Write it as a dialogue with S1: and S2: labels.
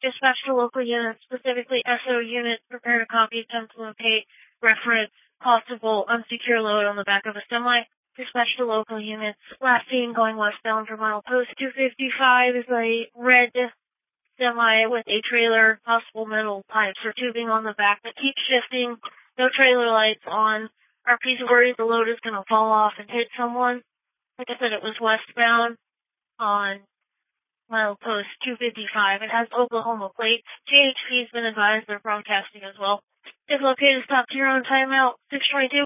S1: Dispatch to local units, specifically SO units, prepare to copy, attempt to locate, reference, possible unsecure load on the back of a semi. Dispatch to local units. Last seen going westbound from milepost 255 is a red semi with a trailer, possible metal pipes or tubing on the back that keeps shifting. No trailer lights on. RP's worried the load is going to fall off and hit someone. Like I said, it was westbound on milepost 255. It has Oklahoma plates. GHP's been advised they're broadcasting as well. If located, stop to your own timeout. 622.